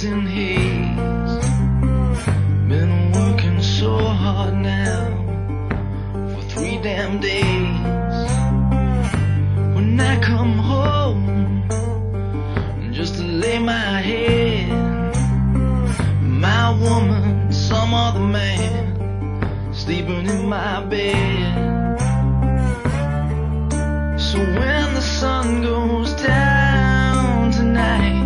days in haze. Been working so hard now for 3 damn days. When I come home just to lay my head, my woman, some other man sleeping in my bed. So when the sun goes down tonight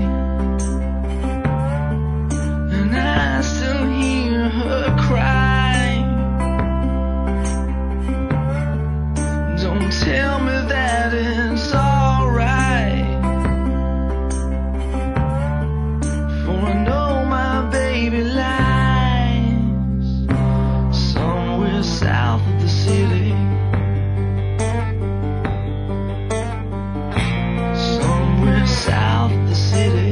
and I still hear her cry, don't tell me that it's alright, for I know my baby lies somewhere south of the city. South of the city.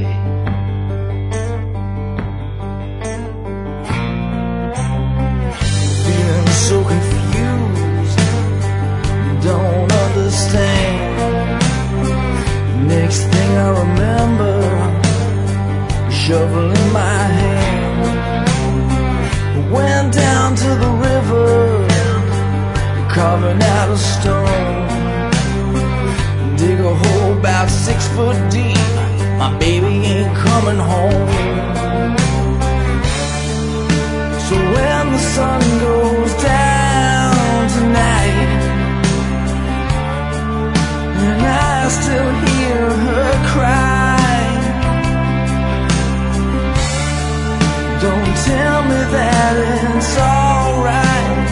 Feeling so confused, don't understand. Next thing I remember, shovel in my hand. Went down to the river, carving out a stone. Dig a hole about 6 foot deep, my baby ain't coming home. So when the sun goes down tonight and I still hear her cry, don't tell me that it's alright,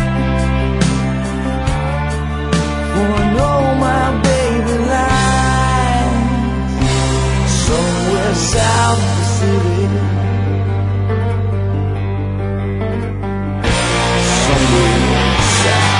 for I know my baby lies somewhere south of the city. Somewhere south.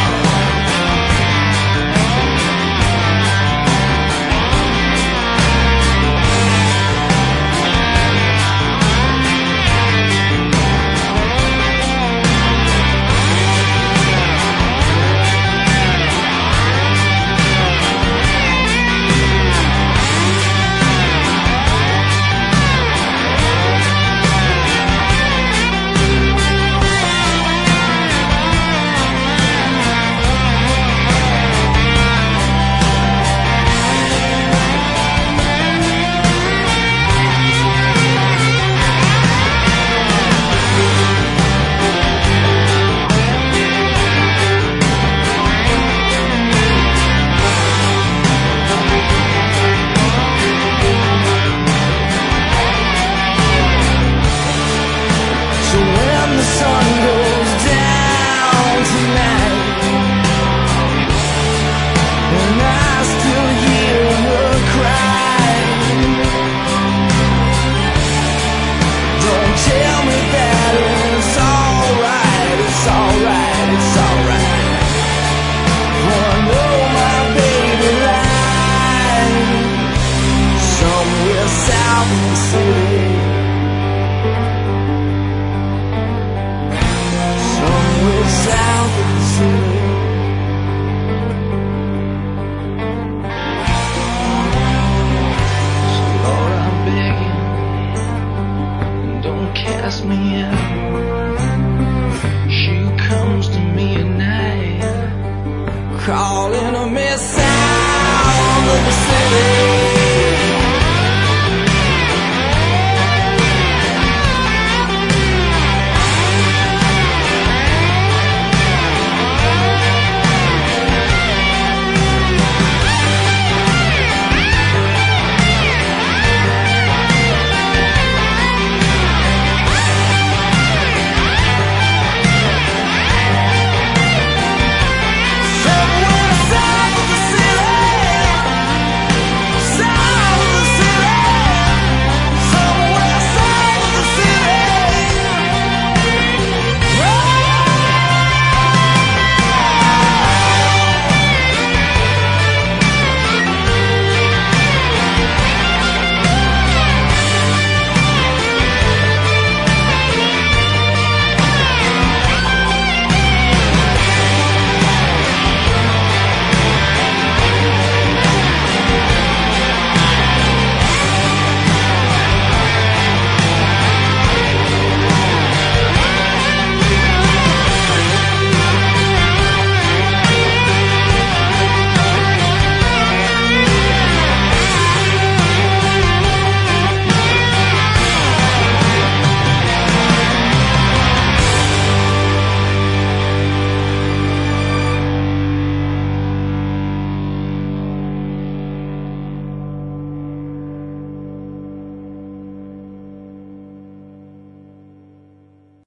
South of the city.